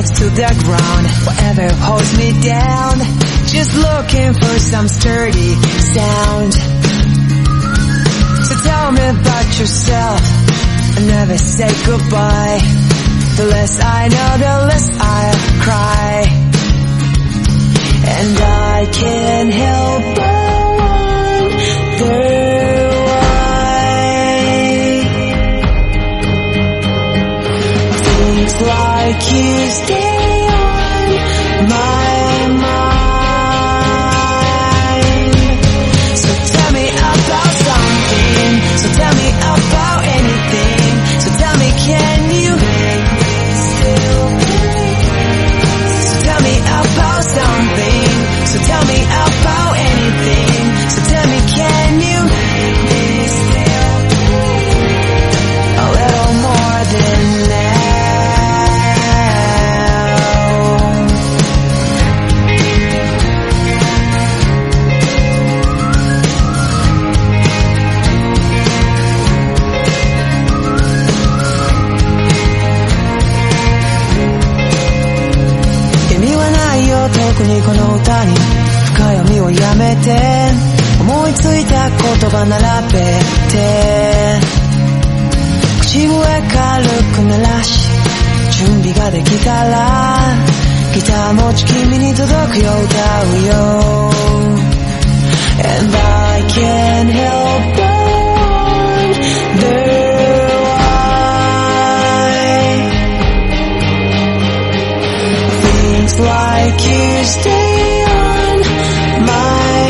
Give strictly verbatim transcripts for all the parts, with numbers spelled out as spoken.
close to the ground. Whatever holds me down, just looking for some sturdy sound. So tell me about yourself, and never say goodbye. The less I know, the less I'll cry. And I can't help but wonder like you stay on my mind. So tell me about something, so tell me about anything. So tell me, can you make me still believe? So tell me about something, so tell me about anything. So tell me, can you make me still believe? A little more than that.特にこの歌に深読みをやめて、思いついた言葉並べて、口笛軽く鳴らし、準備ができたらギター持ち君に届くよ歌うよ。 And I can't help but wonder like you stay on my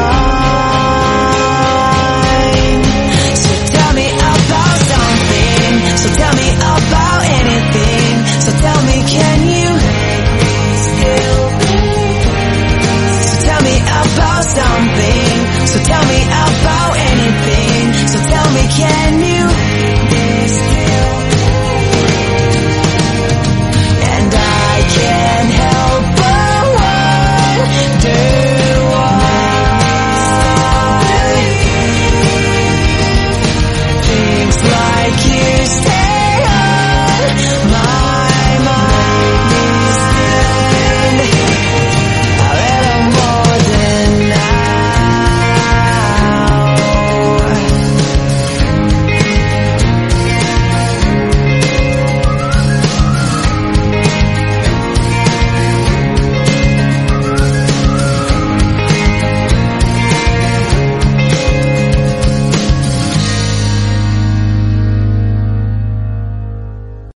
mind. So tell me about something, so tell me about anything. So tell me, can you make me still believe? So tell me about something, so tell me about anything. So tell me, can you